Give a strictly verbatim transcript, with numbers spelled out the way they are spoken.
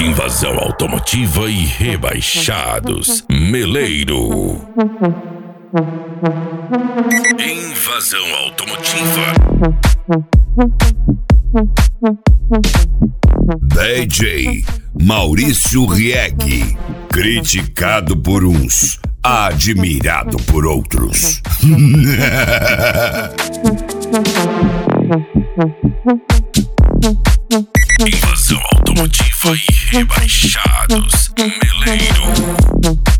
Invasão automotiva e rebaixados. Meleiro. Invasão automotiva. D J Maurício Rieg. Criticado por uns, admirado por outros. Invasão automotiva e rebaixados. Meleiro.